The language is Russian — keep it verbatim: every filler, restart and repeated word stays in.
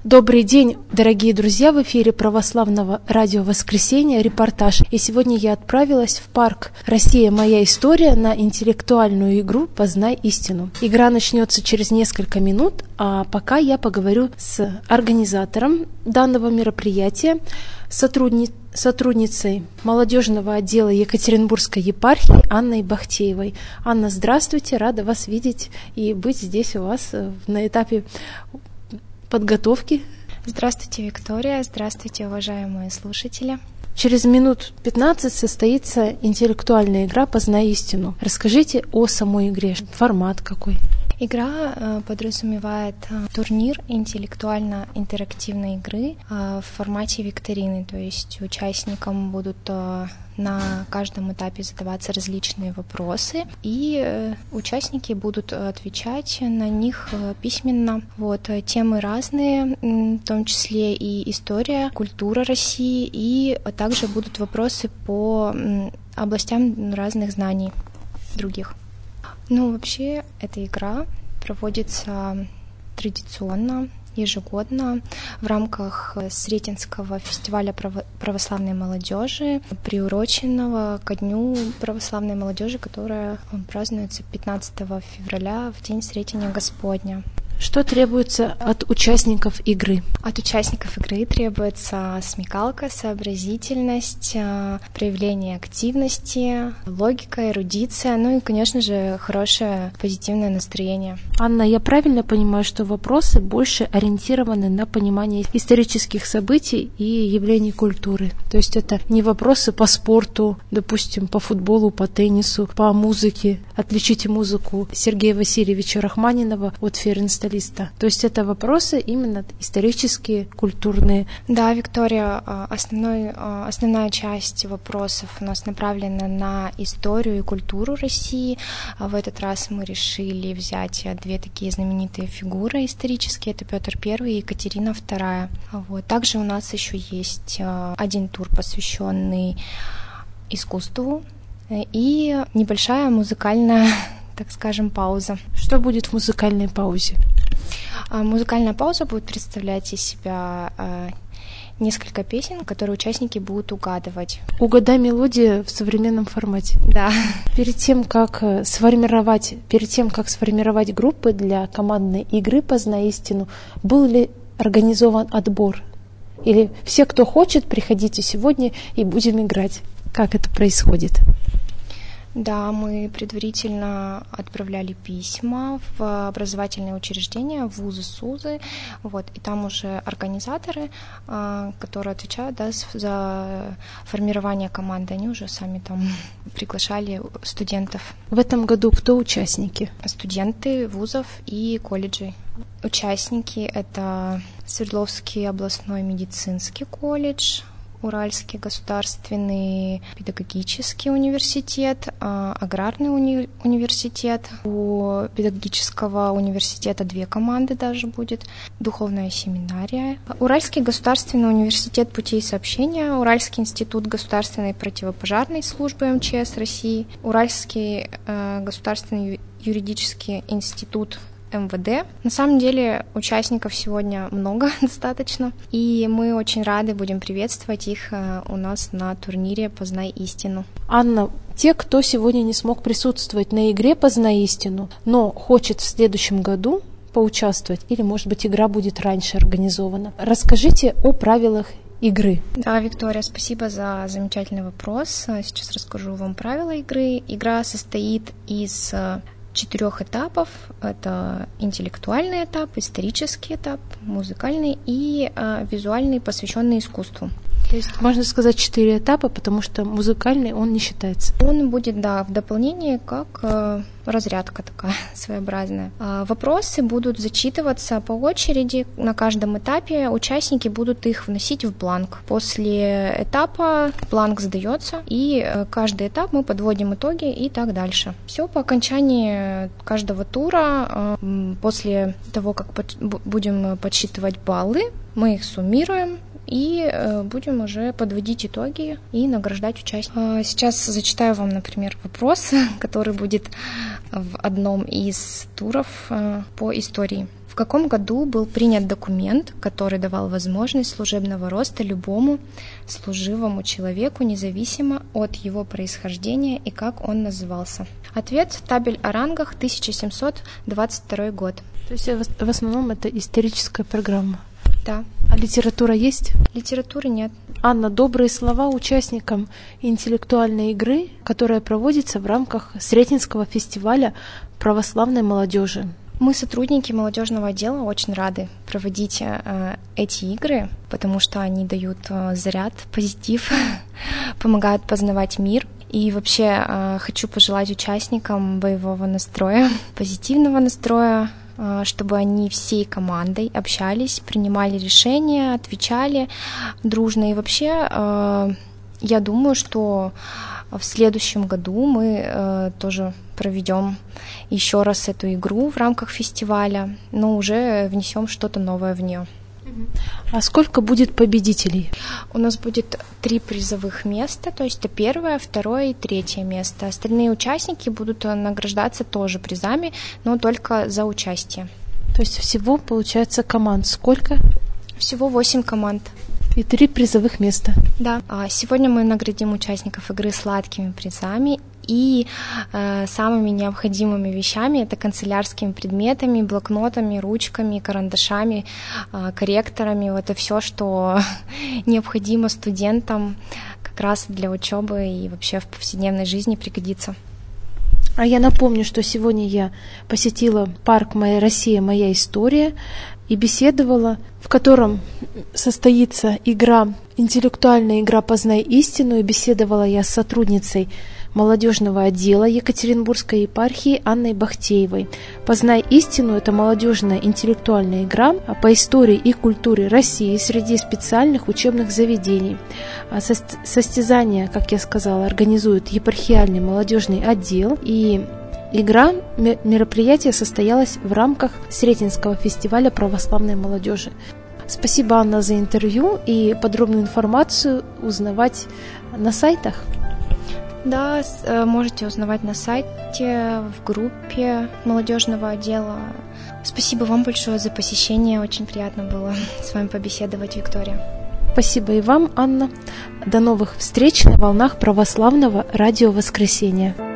Добрый день, дорогие друзья, в эфире православного радио «Воскресенье», репортаж. И сегодня я отправилась в парк «Россия. Моя история» на интеллектуальную игру «Познай истину». Игра начнется через несколько минут, а пока я поговорю с организатором данного мероприятия, сотрудни... сотрудницей молодежного отдела Екатеринбургской епархии Анной Бахтеевой. Анна, здравствуйте, рада вас видеть и быть здесь у вас на этапе подготовки. Здравствуйте, Виктория. Здравствуйте, уважаемые слушатели. Через минут пятнадцать состоится интеллектуальная игра «Познай истину». Расскажите о самой игре. Формат какой? Игра э, подразумевает э, турнир интеллектуально-интерактивной игры э, в формате викторины, то есть участникам будут э, на каждом этапе задаваться различные вопросы, и э, участники будут отвечать на них э, письменно. Вот, э, темы разные, в том числе и история, культура России, и также будут вопросы по э, областям разных знаний других. Ну, вообще, эта игра проводится традиционно, ежегодно в рамках Сретенского фестиваля православной молодежи, приуроченного ко Дню православной молодежи, которая празднуется пятнадцатого февраля в День Сретения Господня. Что требуется от участников игры? От участников игры требуется смекалка, сообразительность, проявление активности, логика, эрудиция, ну и, конечно же, хорошее позитивное настроение. Анна, я правильно понимаю, что вопросы больше ориентированы на понимание исторических событий и явлений культуры? То есть это не вопросы по спорту, допустим, по футболу, по теннису, по музыке. Отличите музыку Сергея Васильевича Рахманинова от ференсталиста. То есть это вопросы именно исторические, культурные. Да, Виктория, основной, основная часть вопросов у нас направлена на историю и культуру России. В этот раз мы решили взять две такие знаменитые фигуры исторические. Это Петр Первый и Екатерина Вторая. Вот. Также у нас еще есть один тур, посвященный искусству, и небольшая музыкальная, так скажем, пауза. Что будет в музыкальной паузе? Музыкальная пауза будет представлять из себя несколько песен, которые участники будут угадывать. Угадай мелодию в современном формате. Да. Перед тем, как сформировать, перед тем, как сформировать группы для командной игры «Познай истину», был ли организован отбор? Или все, кто хочет, приходите сегодня и будем играть? Как это происходит? Да, мы предварительно отправляли письма в образовательные учреждения, в вузы, СУЗы, вот, и там уже организаторы, которые отвечают, да, за формирование команды, они уже сами там приглашали студентов. В этом году кто участники? Студенты вузов и колледжей. Участники — это Свердловский областной медицинский колледж, Уральский государственный педагогический университет, Аграрный уни- университет. У педагогического университета две команды даже будет. Духовная семинария. Уральский государственный университет путей сообщения, Уральский институт государственной противопожарной службы эм че эс России, Уральский э, государственный юридический институт эм вэ дэ. На самом деле участников сегодня много достаточно, и мы очень рады будем приветствовать их у нас на турнире «Познай истину». Анна, те, кто сегодня не смог присутствовать на игре «Познай истину», но хочет в следующем году поучаствовать, или, может быть, игра будет раньше организована, расскажите о правилах игры. Да, Виктория, спасибо за замечательный вопрос. Сейчас расскажу вам правила игры. Игра состоит из четырех этапов. Это интеллектуальный этап, исторический этап, музыкальный и э, визуальный, посвященный искусству. То есть можно сказать четыре этапа, потому что музыкальный он не считается. Он будет, да, в дополнение как э, разрядка такая своеобразная. А вопросы будут зачитываться по очереди на каждом этапе. Участники будут их вносить в бланк. После этапа бланк сдается, и э, каждый этап мы подводим итоги и так дальше. Все по окончании каждого тура, э, после того, как под, будем подсчитывать баллы, мы их суммируем и э, будем уже подводить итоги и награждать участников. Сейчас зачитаю вам, например, вопрос, который будет в одном из туров э, по истории. В каком году был принят документ, который давал возможность служебного роста любому служивому человеку, независимо от его происхождения и как он назывался? Ответ – табель о рангах, тысяча семьсот двадцать второй год. То есть в основном это историческая программа? Да. А литература есть? Литературы нет. Анна, добрые слова участникам интеллектуальной игры, которая проводится в рамках Сретенского фестиваля православной молодежи. Мы, сотрудники молодежного отдела, очень рады проводить э, эти игры, потому что они дают э, заряд, позитив, помогают познавать мир. И вообще э, хочу пожелать участникам боевого настроя, позитивного настроя, э, чтобы они всей командой общались, принимали решения, отвечали дружно. И вообще э, я думаю, что в следующем году мы э, тоже проведем еще раз эту игру в рамках фестиваля, но уже внесем что-то новое в нее. А сколько будет победителей? У нас будет три призовых места, то есть это первое, второе и третье место. Остальные участники будут награждаться тоже призами, но только за участие. То есть всего получается команд сколько? Всего восемь команд. И три призовых места. Да. Сегодня мы наградим участников игры сладкими призами и э, самыми необходимыми вещами. Это канцелярскими предметами, блокнотами, ручками, карандашами, э, корректорами. Это все, что необходимо студентам как раз для учебы и вообще в повседневной жизни пригодится. А я напомню, что сегодня я посетила парк «Моя Россия, моя история» и беседовала, в котором состоится игра, интеллектуальная игра «Познай истину», и беседовала я с сотрудницей молодежного отдела Екатеринбургской епархии Анной Бахтеевой. «Познай истину» — это молодежная интеллектуальная игра по истории и культуре России среди специальных учебных заведений. Состязания, как я сказала, организует епархиальный молодежный отдел, и игра, мероприятие состоялось в рамках Сретенского фестиваля православной молодежи. Спасибо, Анна, за интервью, и подробную информацию узнавать на сайтах. Да, можете узнавать на сайте, в группе молодежного отдела. Спасибо вам большое за посещение, очень приятно было с вами побеседовать, Виктория. Спасибо и вам, Анна. До новых встреч на волнах православного радио «Воскресенье».